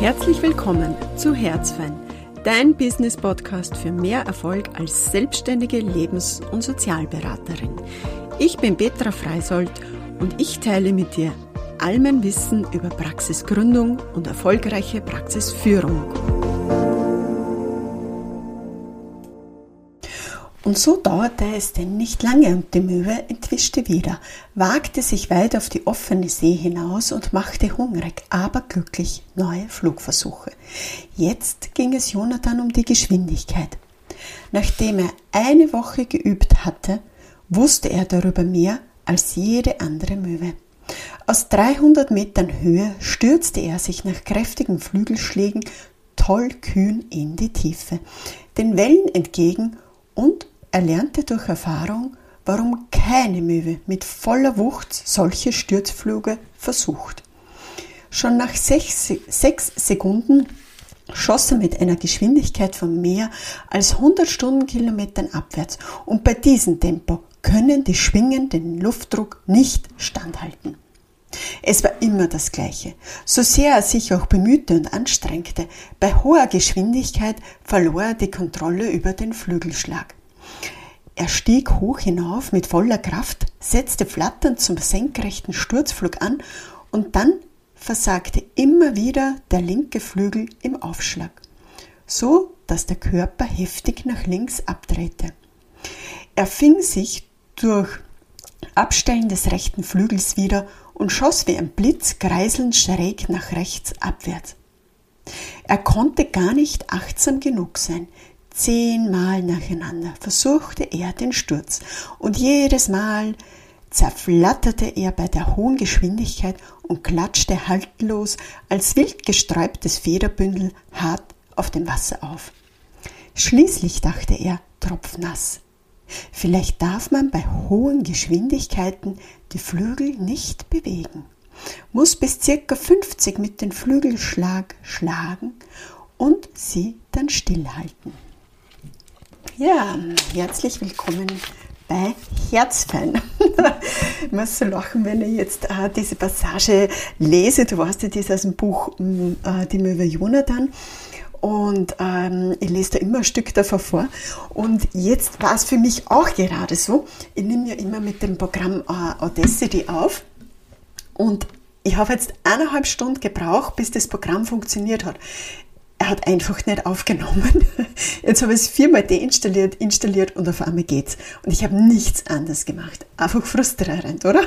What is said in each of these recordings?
Herzlich willkommen zu Herzfein, dein Business-Podcast für mehr Erfolg als selbstständige Lebens- und Sozialberaterin. Ich bin Petra Freisold und ich teile mit dir all mein Wissen über Praxisgründung und erfolgreiche Praxisführung. Und so dauerte es denn nicht lange und die Möwe entwischte wieder, wagte sich weit auf die offene See hinaus und machte hungrig, aber glücklich neue Flugversuche. Jetzt ging es Jonathan um die Geschwindigkeit. Nachdem er eine Woche geübt hatte, wusste er darüber mehr als jede andere Möwe. Aus 300 Metern Höhe stürzte er sich nach kräftigen Flügelschlägen tollkühn in die Tiefe, den Wellen entgegen, und er lernte durch Erfahrung, warum keine Möwe mit voller Wucht solche Sturzflüge versucht. Schon nach 6 Sekunden schoss er mit einer Geschwindigkeit von mehr als 100 Stundenkilometern abwärts, und bei diesem Tempo können die Schwingen den Luftdruck nicht standhalten. Es war immer das Gleiche. So sehr er sich auch bemühte und anstrengte, bei hoher Geschwindigkeit verlor er die Kontrolle über den Flügelschlag. Er stieg hoch hinauf mit voller Kraft, setzte flatternd zum senkrechten Sturzflug an, und dann versagte immer wieder der linke Flügel im Aufschlag, so dass der Körper heftig nach links abdrehte. Er fing sich durch Abstellen des rechten Flügels wieder und schoss wie ein Blitz kreiselnd schräg nach rechts abwärts. Er konnte gar nicht achtsam genug sein. 10-mal nacheinander versuchte er den Sturz, und jedes Mal zerflatterte er bei der hohen Geschwindigkeit und klatschte haltlos als wild gesträubtes Federbündel hart auf dem Wasser auf. Schließlich dachte er, tropfnass: Vielleicht darf man bei hohen Geschwindigkeiten die Flügel nicht bewegen, muss bis ca. 50 mit dem Flügelschlag schlagen und sie dann stillhalten. Ja, herzlich willkommen bei Herzfein. Ich muss so lachen, wenn ich jetzt diese Passage lese. Du weißt ja, die ist aus dem Buch Die Möwe Jonathan. Und ich lese da immer ein Stück davon vor. Und jetzt war es für mich auch gerade so. Ich nehme ja immer mit dem Programm Audacity auf. Und ich habe jetzt 1,5 Stunden gebraucht, bis das Programm funktioniert hat. Er hat einfach nicht aufgenommen. Jetzt habe ich es 4-mal deinstalliert, installiert, und auf einmal geht's. Und ich habe nichts anderes gemacht. Einfach frustrierend, oder?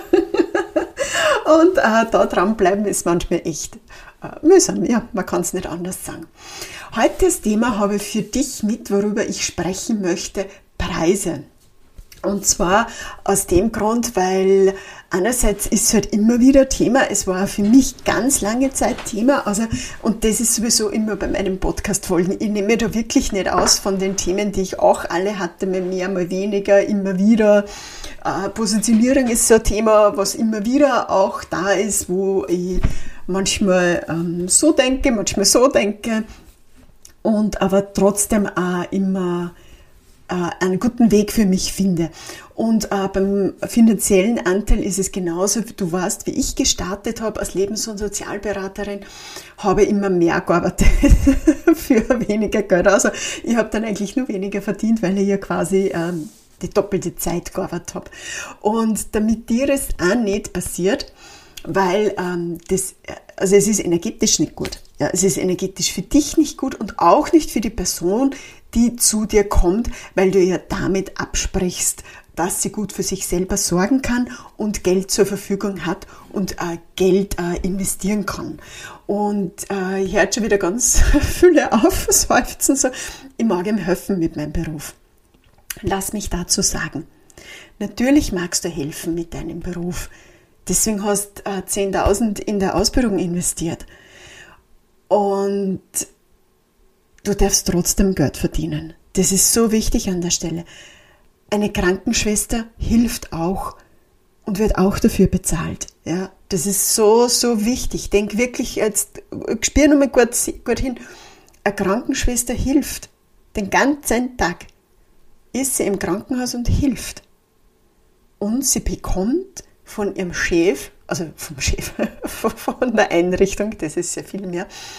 Und da dranbleiben ist manchmal echt mühsam. Ja, man kann es nicht anders sagen. Heute das Thema habe ich für dich mit, worüber ich sprechen möchte: Preise. Und zwar aus dem Grund, weil einerseits ist es halt immer wieder Thema. Es war für mich ganz lange Zeit Thema. Und das ist sowieso immer bei meinen Podcast-Folgen. Ich nehme mir da wirklich nicht aus von den Themen, die ich auch alle hatte, mal mehr, mal weniger, immer wieder. Positionierung ist so ein Thema, was immer wieder auch da ist, wo ich manchmal so denke, manchmal so denke, und aber trotzdem auch immer einen guten Weg für mich finde. Und beim finanziellen Anteil ist es genauso. Du weißt, wie ich gestartet habe als Lebens- und Sozialberaterin, habe immer mehr gearbeitet für weniger Geld. Also ich habe dann eigentlich nur weniger verdient, weil ich ja quasi die doppelte Zeit gearbeitet habe. Und damit dir das auch nicht passiert, weil es ist energetisch nicht gut. Ja, es ist energetisch für dich nicht gut und auch nicht für die Person, die zu dir kommt, weil du ihr damit absprichst, dass sie gut für sich selber sorgen kann und Geld zur Verfügung hat und Geld investieren kann. Und ich höre schon wieder ganz viele auf, seufzen so: Ich mag ihm helfen mit meinem Beruf. Lass mich dazu sagen: Natürlich magst du helfen mit deinem Beruf. Deswegen hast du 10.000 in der Ausbildung investiert. Und du darfst trotzdem Geld verdienen. Das ist so wichtig an der Stelle. Eine Krankenschwester hilft auch und wird auch dafür bezahlt. Ja, das ist so, so wichtig. Denk wirklich jetzt, spür nochmal gut hin. Eine Krankenschwester hilft den ganzen Tag. Ist sie im Krankenhaus und hilft. Und sie bekommt von ihrem Chef, also vom Chef, von der Einrichtung, das ist ja viel mehr,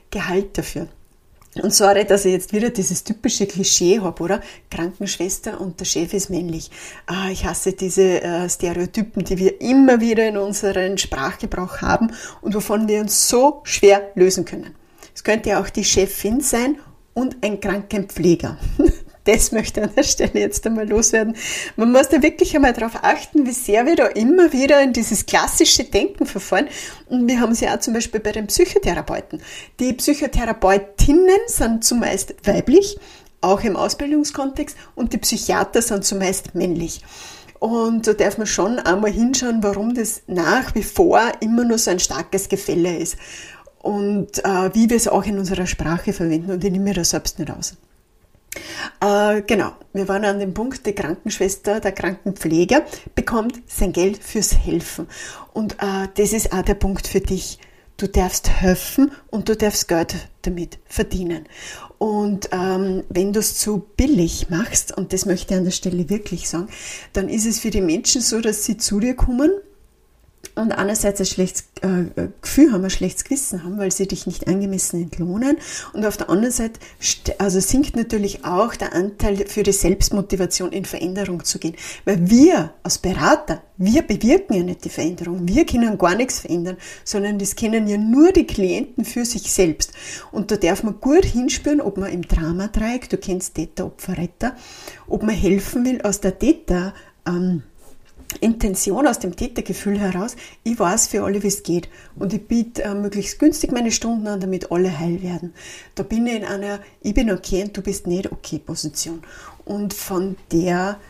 Gehalt dafür. Und sorry, dass ich jetzt wieder dieses typische Klischee habe, oder? Krankenschwester und der Chef ist männlich. Ich hasse diese Stereotypen, die wir immer wieder in unserem Sprachgebrauch haben und wovon wir uns so schwer lösen können. Es könnte ja auch die Chefin sein und ein Krankenpfleger. Das möchte ich an der Stelle jetzt einmal loswerden. Man muss da wirklich einmal darauf achten, wie sehr wir da immer wieder in dieses klassische Denken verfallen. Und wir haben es ja auch zum Beispiel bei den Psychotherapeuten. Die Psychotherapeutinnen sind zumeist weiblich, auch im Ausbildungskontext, und die Psychiater sind zumeist männlich. Und da darf man schon einmal hinschauen, warum das nach wie vor immer nur so ein starkes Gefälle ist. Und wie wir es auch in unserer Sprache verwenden. Und ich nehme mir da selbst nicht aus. Genau, wir waren an dem Punkt, die Krankenschwester, der Krankenpfleger bekommt sein Geld fürs Helfen. Und das ist auch der Punkt für dich. Du darfst helfen und du darfst Geld damit verdienen. Und wenn du es zu billig machst, und das möchte ich an der Stelle wirklich sagen, dann ist es für die Menschen so, dass sie zu dir kommen und einerseits ein schlechtes Gefühl haben, ein schlechtes Gewissen haben, weil sie dich nicht angemessen entlohnen. Und auf der anderen Seite sinkt natürlich auch der Anteil für die Selbstmotivation, in Veränderung zu gehen. Weil wir als Berater, wir bewirken ja nicht die Veränderung. Wir können gar nichts verändern, sondern das können ja nur die Klienten für sich selbst. Und da darf man gut hinspüren, ob man im Dramadreieck, du kennst Täter, Opfer, Retter, ob man helfen will aus der Täter, Intention, aus dem Tätergefühl heraus, ich weiß für alle, wie es geht und ich biete möglichst günstig meine Stunden an, damit alle heil werden. Da bin ich in einer ich bin okay und du bist nicht okay Position. Und von der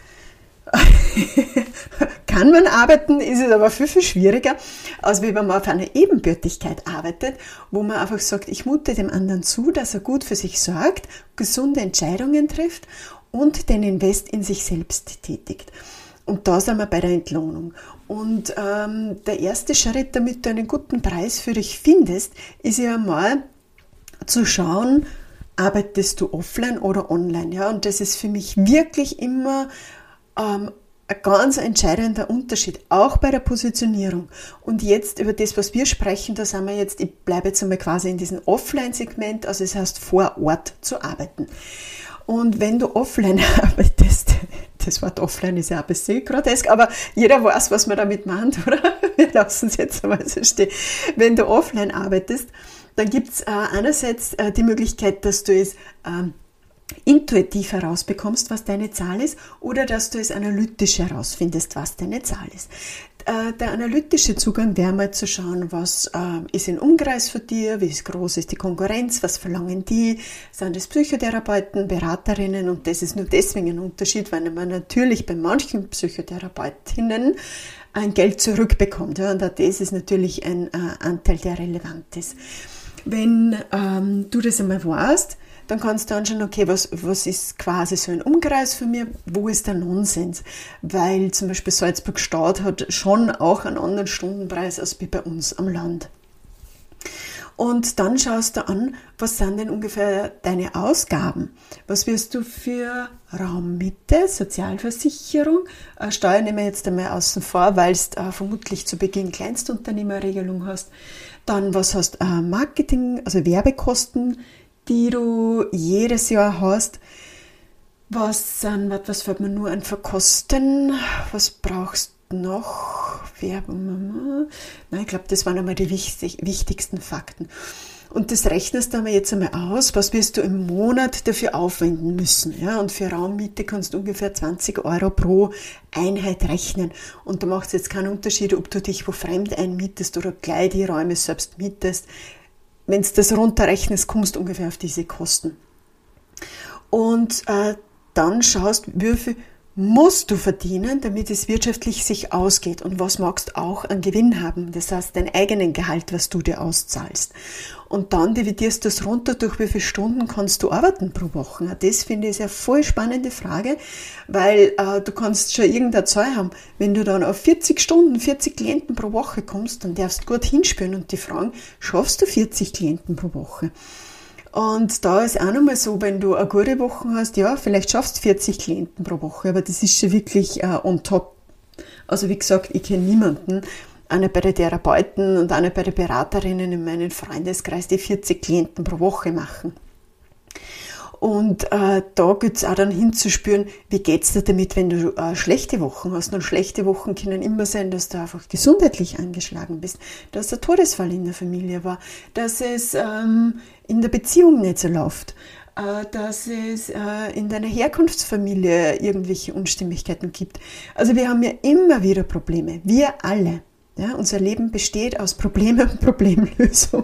kann man arbeiten, ist es aber viel, viel schwieriger, als wenn man auf einer Ebenbürtigkeit arbeitet, wo man einfach sagt, ich mute dem anderen zu, dass er gut für sich sorgt, gesunde Entscheidungen trifft und den Invest in sich selbst tätigt. Und da sind wir bei der Entlohnung. Und der erste Schritt, damit du einen guten Preis für dich findest, ist ja mal zu schauen, arbeitest du offline oder online. Ja? Und das ist für mich wirklich immer ein ganz entscheidender Unterschied, auch bei der Positionierung. Und jetzt über das, was wir sprechen, da sind wir jetzt, ich bleibe jetzt einmal quasi in diesem Offline-Segment, also es heißt vor Ort zu arbeiten. Und wenn du offline arbeitest, das Wort offline ist ja ein bisschen grotesk, aber jeder weiß, was man damit meint, oder? Wir lassen es jetzt einmal so stehen. Wenn du offline arbeitest, dann gibt es einerseits die Möglichkeit, dass du es intuitiv herausbekommst, was deine Zahl ist, oder dass du es analytisch herausfindest, was deine Zahl ist. Der analytische Zugang wäre mal zu schauen, was ist ein Umkreis für dir, wie groß ist die Konkurrenz, was verlangen die, sind es Psychotherapeuten, Beraterinnen, und das ist nur deswegen ein Unterschied, weil man natürlich bei manchen Psychotherapeutinnen ein Geld zurückbekommt. Ja, und auch das ist natürlich ein Anteil, der relevant ist. Wenn du das einmal weißt, dann kannst du anschauen, okay, was ist quasi so ein Umkreis für mir, wo ist der Nonsens? Weil zum Beispiel Salzburg-Stadt hat schon auch einen anderen Stundenpreis als wie bei uns am Land. Und dann schaust du an, was sind denn ungefähr deine Ausgaben? Was wirst du für Raummiete, Sozialversicherung, Steuer nehmen wir jetzt einmal außen vor, weil du vermutlich zu Beginn Kleinstunternehmerregelung hast. Dann was hast du Marketing, also Werbekosten, die du jedes Jahr hast. Was fällt mir nur an Verkosten? Was brauchst du noch? Werbung? Nein, ich glaube, das waren einmal die wichtigsten Fakten. Und das rechnest du aber jetzt einmal aus, was wirst du im Monat dafür aufwenden müssen. Ja? Und für Raummiete kannst du ungefähr 20 € pro Einheit rechnen. Und da macht es jetzt keinen Unterschied, ob du dich wo fremd einmietest oder gleich die Räume selbst mietest. Wenn du das runterrechnest, kommst du ungefähr auf diese Kosten. Und dann schaust, wie viel musst du verdienen, damit es wirtschaftlich sich ausgeht. Und was magst du auch an Gewinn haben? Das heißt, dein eigenen Gehalt, was du dir auszahlst. Und dann dividierst du es runter, durch wie viele Stunden kannst du arbeiten pro Woche. Das finde ich eine voll spannende Frage, weil du kannst schon irgendeine Zahl haben. Wenn du dann auf 40 Stunden, 40 Klienten pro Woche kommst, dann darfst du gut hinspüren und die fragen, schaffst du 40 Klienten pro Woche? Und da ist auch nochmal so, wenn du eine gute Woche hast, ja, vielleicht schaffst du 40 Klienten pro Woche, aber das ist schon wirklich on top. Also wie gesagt, ich kenne niemanden, eine bei den Therapeuten und eine bei den Beraterinnen in meinem Freundeskreis, die 40 Klienten pro Woche machen. Und da gilt es auch dann hinzuspüren, wie geht's dir damit, wenn du schlechte Wochen hast. Und schlechte Wochen können immer sein, dass du einfach gesundheitlich angeschlagen bist, dass der Todesfall in der Familie war, dass es in der Beziehung nicht so läuft, dass es in deiner Herkunftsfamilie irgendwelche Unstimmigkeiten gibt. Also wir haben ja immer wieder Probleme, wir alle. Ja, unser Leben besteht aus Problemen und Problemlösung.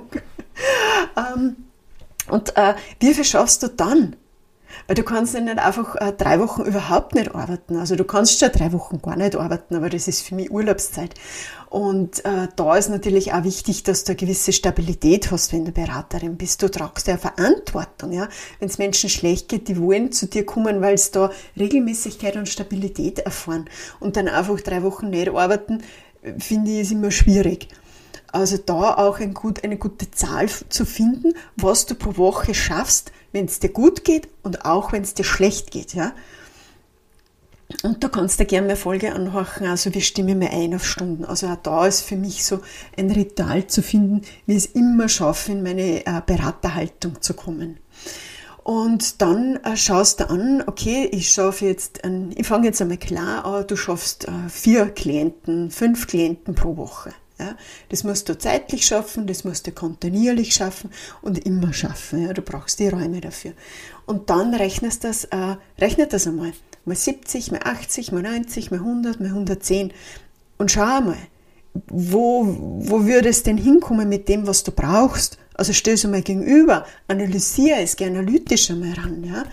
Und wie viel schaffst du dann? Weil du kannst ja nicht einfach 3 Wochen überhaupt nicht arbeiten. Also du kannst schon 3 Wochen gar nicht arbeiten, aber das ist für mich Urlaubszeit. Und da ist natürlich auch wichtig, dass du eine gewisse Stabilität hast, wenn du Beraterin bist. Du tragst ja Verantwortung. Ja? Wenn es Menschen schlecht geht, die wollen zu dir kommen, weil sie da Regelmäßigkeit und Stabilität erfahren. Und dann einfach 3 Wochen nicht arbeiten, finde ich, ist immer schwierig. Also da auch eine gute Zahl zu finden, was du pro Woche schaffst, wenn es dir gut geht und auch wenn es dir schlecht geht. Ja? Und da kannst du gerne eine Folge anhören, also wie stimme ich mir ein auf Stunden. Also auch da ist für mich so ein Ritual zu finden, wie ich es immer schaffe, in meine Beraterhaltung zu kommen. Und dann schaust du an, okay, ich fange jetzt einmal klar an, du schaffst 4 Klienten, 5 Klienten pro Woche. Ja, das musst du zeitlich schaffen, das musst du kontinuierlich schaffen und immer schaffen. Ja, du brauchst die Räume dafür. Und dann rechnet das einmal. Mal 70, mal 80, mal 90, mal 100, mal 110. Und schau einmal, wo würde es denn hinkommen mit dem, was du brauchst? Also stell es einmal gegenüber, analysiere es, geh analytisch einmal ran. Ja?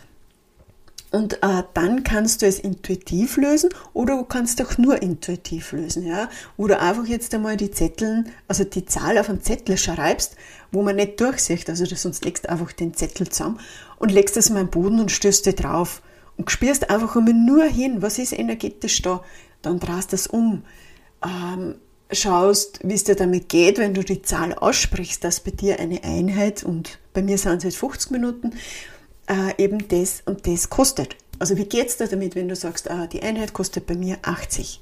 Und dann kannst du es intuitiv lösen oder du kannst auch nur intuitiv lösen. Ja? Wo du einfach jetzt einmal die Zahl auf einen Zettel schreibst, wo man nicht durchsieht. Also sonst legst du einfach den Zettel zusammen und legst das mal am Boden und stößt dir drauf. Und spürst einfach einmal nur hin, was ist energetisch da. Dann drehst du das um. Schaust, wie es dir damit geht, wenn du die Zahl aussprichst, dass bei dir eine Einheit, und bei mir sind es jetzt 50 Minuten, eben das und das kostet. Also wie geht es dir damit, wenn du sagst, die Einheit kostet bei mir 80?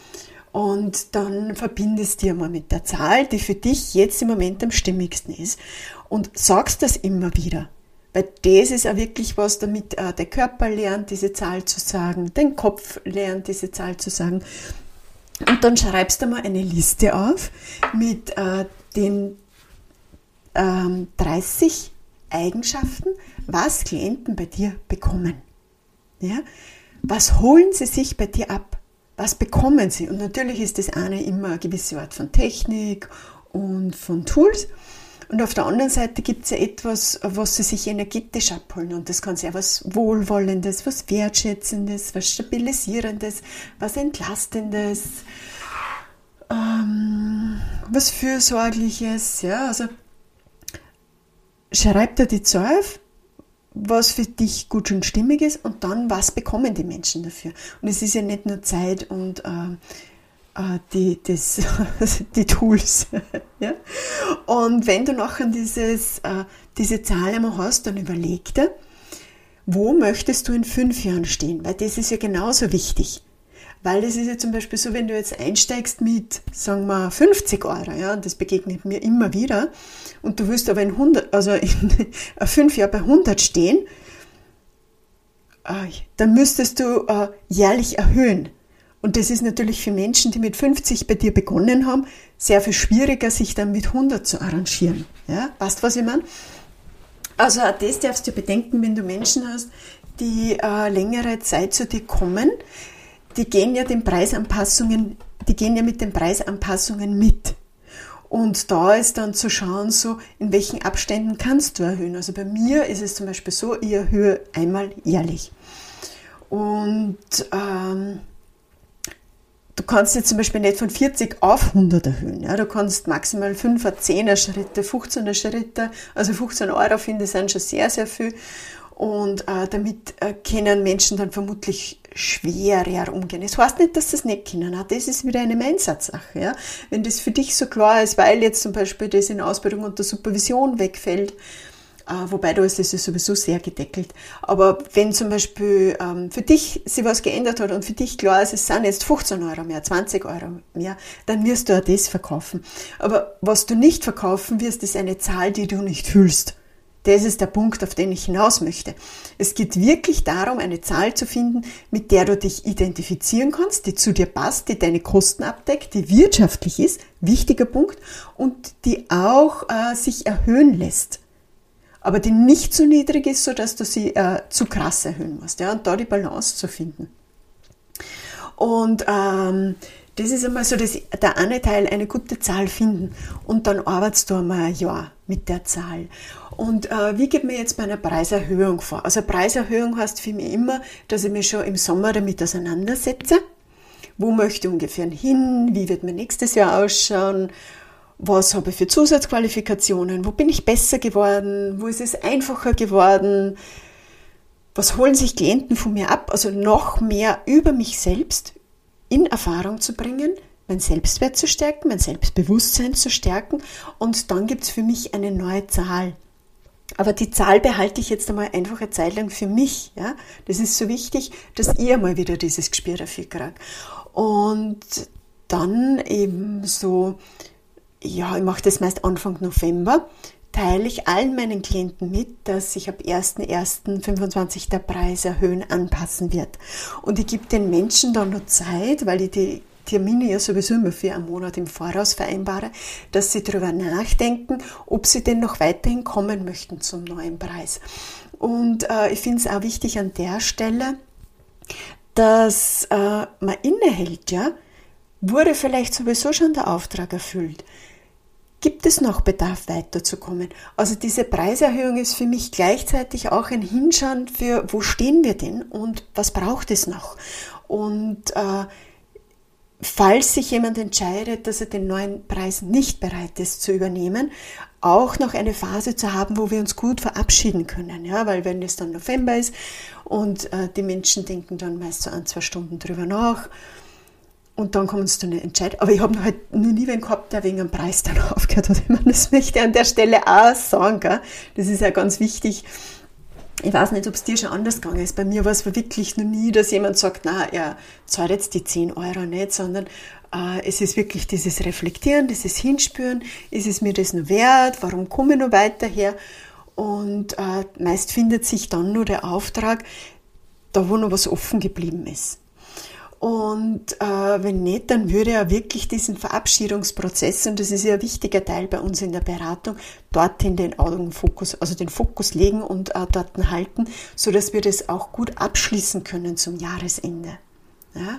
Und dann verbindest du dir mal mit der Zahl, die für dich jetzt im Moment am stimmigsten ist, und sagst das immer wieder. Weil das ist auch wirklich was, damit der Körper lernt, diese Zahl zu sagen, dein Kopf lernt, diese Zahl zu sagen. Und dann schreibst du mal eine Liste auf mit den 30 Eigenschaften, was Klienten bei dir bekommen. Ja? Was holen sie sich bei dir ab? Was bekommen sie? Und natürlich ist das eine immer eine gewisse Art von Technik und von Tools. Und auf der anderen Seite gibt es ja etwas, was sie sich energetisch abholen. Und das kann sein was Wohlwollendes, was Wertschätzendes, was Stabilisierendes, was Entlastendes, was Fürsorgliches. Ja, also schreib dir die Zahl auf, was für dich gut und stimmig ist, und dann, was bekommen die Menschen dafür. Und es ist ja nicht nur Zeit und die Tools. Ja? Und wenn du nachher diese Zahl einmal hast, dann überleg dir, wo möchtest du in 5 Jahren stehen? Weil das ist ja genauso wichtig. Weil das ist ja zum Beispiel so, wenn du jetzt einsteigst mit, sagen wir, 50 €, ja, und das begegnet mir immer wieder, und du willst aber in 5 Jahren bei 100 stehen, dann müsstest du jährlich erhöhen. Und das ist natürlich für Menschen, die mit 50 bei dir begonnen haben, sehr viel schwieriger, sich dann mit 100 zu arrangieren. Ja? Weißt du, was ich meine? Also auch das darfst du bedenken, wenn du Menschen hast, die längere Zeit zu dir kommen, die gehen ja mit den Preisanpassungen mit. Und da ist dann zu schauen, so in welchen Abständen kannst du erhöhen. Also bei mir ist es zum Beispiel so, ich erhöhe einmal jährlich. Und du kannst jetzt zum Beispiel nicht von 40 auf 100 erhöhen. Ja? Du kannst maximal 5er, 10er Schritte, 15er Schritte, also 15 € finde ich sind schon sehr, sehr viel. Und damit können Menschen dann vermutlich schwerer umgehen. Das heißt nicht, dass sie es nicht können. Auch das ist wieder eine Mindset-Sache. Ja? Wenn das für dich so klar ist, weil jetzt zum Beispiel das in Ausbildung und der Supervision wegfällt, Wobei da ist es ja sowieso sehr gedeckelt. Aber wenn zum Beispiel für dich sich was geändert hat und für dich klar ist, es sind jetzt 15 Euro mehr, 20 Euro mehr, dann wirst du auch das verkaufen. Aber was du nicht verkaufen wirst, ist eine Zahl, die du nicht fühlst. Das ist der Punkt, auf den ich hinaus möchte. Es geht wirklich darum, eine Zahl zu finden, mit der du dich identifizieren kannst, die zu dir passt, die deine Kosten abdeckt, die wirtschaftlich ist, wichtiger Punkt, und die auch sich erhöhen lässt. Aber die nicht so niedrig ist, sodass du sie zu krass erhöhen musst. Ja? Und da die Balance zu finden. Und das ist einmal so der eine Teil, eine gute Zahl finden. Und dann arbeitest du einmal ein Jahr mit der Zahl. Und wie geht mir jetzt bei einer Preiserhöhung vor? Also Preiserhöhung heißt für mich immer, dass ich mich schon im Sommer damit auseinandersetze. Wo möchte ich ungefähr hin? Wie wird mein nächstes Jahr ausschauen? Was habe ich für Zusatzqualifikationen? Wo bin ich besser geworden? Wo ist es einfacher geworden? Was holen sich Klienten von mir ab? Also noch mehr über mich selbst in Erfahrung zu bringen, mein Selbstwert zu stärken, mein Selbstbewusstsein zu stärken, und dann gibt es für mich eine neue Zahl. Aber die Zahl behalte ich jetzt einmal einfach eine Zeit lang für mich. Ja? Das ist so wichtig, dass ich einmal wieder dieses Gespür dafür kriege. Und dann eben so, ja, ich mache das meist Anfang November, teile ich allen meinen Klienten mit, dass sich ab 1.1.25 der Preis erhöhen, anpassen wird. Und ich gebe den Menschen dann noch Zeit, weil ich die Termine ja sowieso immer für einen Monat im Voraus vereinbare, dass sie darüber nachdenken, ob sie denn noch weiterhin kommen möchten zum neuen Preis. Und ich finde es auch wichtig an der Stelle, dass man innehält, ja, wurde vielleicht sowieso schon der Auftrag erfüllt. Gibt es noch Bedarf, weiterzukommen? Also diese Preiserhöhung ist für mich gleichzeitig auch ein Hinschauen für, wo stehen wir denn und was braucht es noch? Und falls sich jemand entscheidet, dass er den neuen Preis nicht bereit ist zu übernehmen, auch noch eine Phase zu haben, wo wir uns gut verabschieden können. Ja, weil wenn es dann November ist und die Menschen denken dann meist so 1-2 Stunden drüber nach, und dann kommen sie zu einer Entscheidung. Aber ich habe halt noch nie wen gehabt, der wegen einem Preis dann aufgehört hat. Ich meine, das möchte ich an der Stelle auch sagen. Gell? Das ist ja ganz wichtig. Ich weiß nicht, ob es dir schon anders gegangen ist. Bei mir war es wirklich noch nie, dass jemand sagt, na, er zahlt jetzt die 10 Euro nicht, sondern es ist wirklich dieses Reflektieren, dieses Hinspüren. Ist es mir das noch wert? Warum komme ich noch weiter her? Und meist findet sich dann nur der Auftrag, da wo noch was offen geblieben ist. Und wenn nicht, dann würde er wirklich diesen Verabschiedungsprozess, und das ist ja ein wichtiger Teil bei uns in der Beratung, dorthin den Augenfokus, also den Fokus legen und dort halten, sodass wir das auch gut abschließen können zum Jahresende. Ja?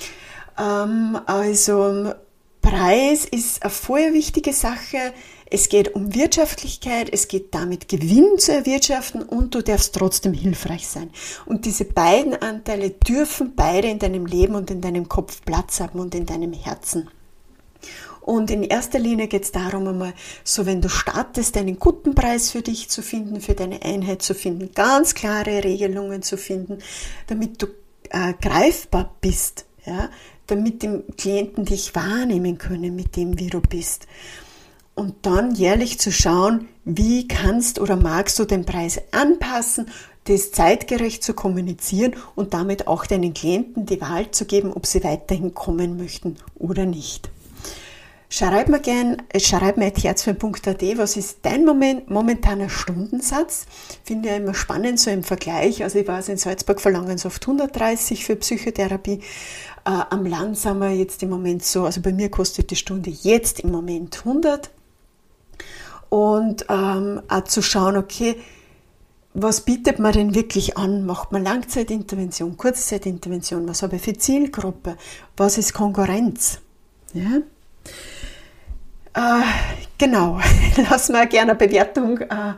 Also Preis ist eine vorher wichtige Sache. Es geht um Wirtschaftlichkeit, es geht damit, Gewinn zu erwirtschaften, und du darfst trotzdem hilfreich sein. Und diese beiden Anteile dürfen beide in deinem Leben und in deinem Kopf Platz haben und in deinem Herzen. Und in erster Linie geht es darum, einmal so, wenn du startest, einen guten Preis für dich zu finden, für deine Einheit zu finden, ganz klare Regelungen zu finden, damit du greifbar bist, ja, damit die Klienten dich wahrnehmen können mit dem, wie du bist. Und dann jährlich zu schauen, wie kannst oder magst du den Preis anpassen, das zeitgerecht zu kommunizieren und damit auch deinen Klienten die Wahl zu geben, ob sie weiterhin kommen möchten oder nicht. Schreib mir @herzfm.at, was ist dein momentaner Stundensatz? Finde ich immer spannend, so im Vergleich. Also ich weiß, in Salzburg verlangen sie oft 130 für Psychotherapie. Am Land sind wir jetzt im Moment so, also bei mir kostet die Stunde jetzt im Moment 100. Und auch zu schauen, okay, was bietet man denn wirklich an? Macht man Langzeitintervention, Kurzzeitintervention? Was habe ich für Zielgruppe? Was ist Konkurrenz? Ja? Genau, lass mir gerne eine Bewertung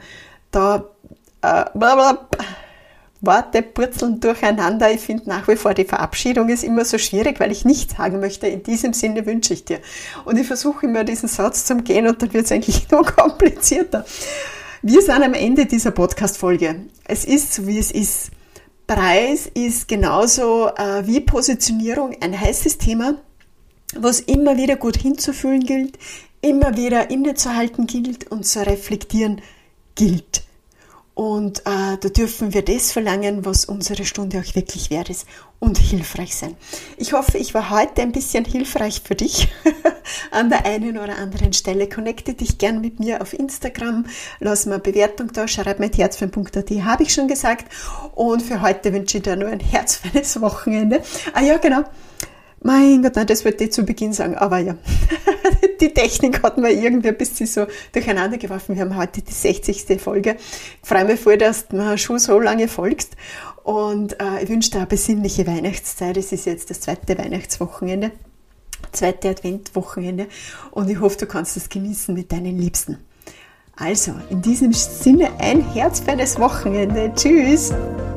Worte purzeln durcheinander. Ich finde nach wie vor, die Verabschiedung ist immer so schwierig, weil ich nicht sagen möchte, in diesem Sinne wünsche ich dir. Und ich versuche immer diesen Satz zu gehen, und dann wird es eigentlich noch komplizierter. Wir sind am Ende dieser Podcast-Folge. Es ist so, wie es ist. Preis ist genauso wie Positionierung ein heißes Thema, was immer wieder gut hinzufühlen gilt, immer wieder innezuhalten gilt und zu reflektieren gilt. Und da dürfen wir das verlangen, was unsere Stunde auch wirklich wert ist und hilfreich sein. Ich hoffe, ich war heute ein bisschen hilfreich für dich an der einen oder anderen Stelle. Connecte dich gern mit mir auf Instagram, lass mir eine Bewertung da, schreib mir herzfein.at, habe ich schon gesagt. Und für heute wünsche ich dir nur ein herzfeines Wochenende. Ah ja, genau. Mein Gott, nein, das wollte ich zu Beginn sagen, aber ja, die Technik hat mir irgendwie ein bisschen so durcheinander geworfen. Wir haben heute die 60. Folge. Ich freue mich voll, dass du mir schon so lange folgst und ich wünsche dir eine besinnliche Weihnachtszeit. Es ist jetzt das zweite Weihnachtswochenende, zweite Adventwochenende und ich hoffe, du kannst es genießen mit deinen Liebsten. Also, in diesem Sinne ein herzfeines Wochenende. Tschüss!